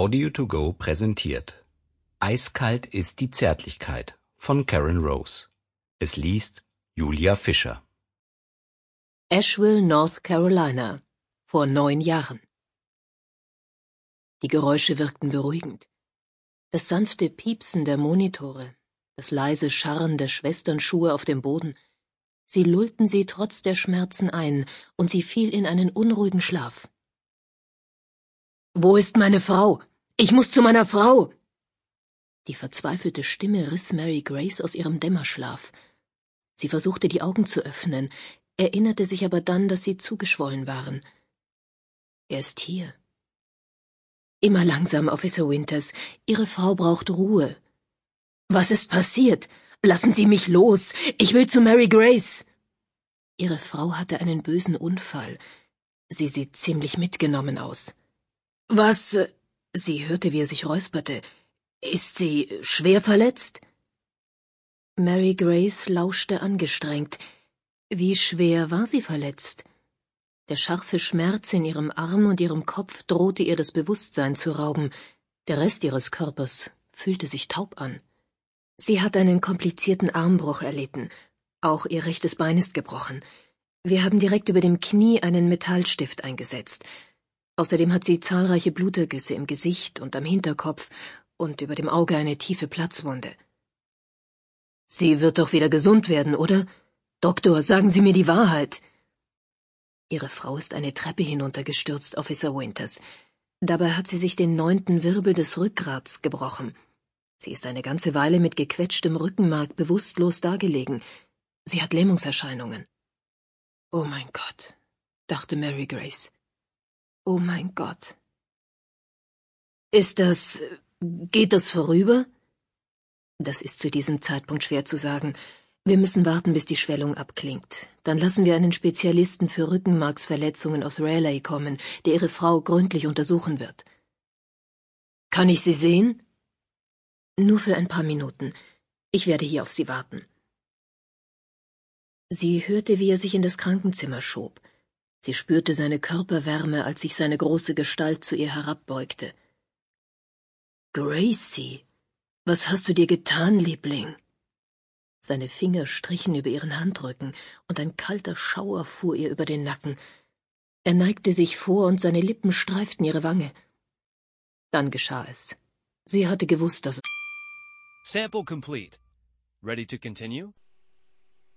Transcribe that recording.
Audio to Go präsentiert. Eiskalt ist die Zärtlichkeit von Karen Rose. Es liest Julia Fischer. Asheville, North Carolina, vor 9 Jahren. Die Geräusche wirkten beruhigend. Das sanfte Piepsen der Monitore, das leise Scharren der Schwesternschuhe auf dem Boden, sie lullten sie trotz der Schmerzen ein, und sie fiel in einen unruhigen Schlaf. »Wo ist meine Frau? Ich muss zu meiner Frau!« Die verzweifelte Stimme riss Mary Grace aus ihrem Dämmerschlaf. Sie versuchte, die Augen zu öffnen, erinnerte sich aber dann, dass sie zugeschwollen waren. »Er ist hier.« »Immer langsam, Officer Winters. Ihre Frau braucht Ruhe.« »Was ist passiert? Lassen Sie mich los! Ich will zu Mary Grace!« »Ihre Frau hatte einen bösen Unfall. Sie sieht ziemlich mitgenommen aus.« »Was?« Sie hörte, wie er sich räusperte. »Ist sie schwer verletzt?« Mary Grace lauschte angestrengt. Wie schwer war sie verletzt? Der scharfe Schmerz in ihrem Arm und ihrem Kopf drohte ihr das Bewusstsein zu rauben. Der Rest ihres Körpers fühlte sich taub an. Sie hat einen komplizierten Armbruch erlitten. Auch ihr rechtes Bein ist gebrochen. Wir haben direkt über dem Knie einen Metallstift eingesetzt. Außerdem hat sie zahlreiche Blutergüsse im Gesicht und am Hinterkopf und über dem Auge eine tiefe Platzwunde. »Sie wird doch wieder gesund werden, oder? Doktor, sagen Sie mir die Wahrheit!« »Ihre Frau ist eine Treppe hinuntergestürzt, Officer Winters. Dabei hat sie sich den 9. Wirbel des Rückgrats gebrochen. Sie ist eine ganze Weile mit gequetschtem Rückenmark bewusstlos dagelegen. Sie hat Lähmungserscheinungen.« »Oh mein Gott«, dachte Mary Grace. »Oh mein Gott.« »Geht das vorüber?« »Das ist zu diesem Zeitpunkt schwer zu sagen. Wir müssen warten, bis die Schwellung abklingt. Dann lassen wir einen Spezialisten für Rückenmarksverletzungen aus Raleigh kommen, der Ihre Frau gründlich untersuchen wird.« »Kann ich sie sehen?« »Nur für ein paar Minuten. Ich werde hier auf Sie warten.« Sie hörte, wie er sich in das Krankenzimmer schob. Sie spürte seine Körperwärme, als sich seine große Gestalt zu ihr herabbeugte. »Gracie, was hast du dir getan, Liebling?« Seine Finger strichen über ihren Handrücken, und ein kalter Schauer fuhr ihr über den Nacken. Er neigte sich vor, und seine Lippen streiften ihre Wange. Dann geschah es. Sie hatte gewusst, dass... Sample complete. Ready to continue?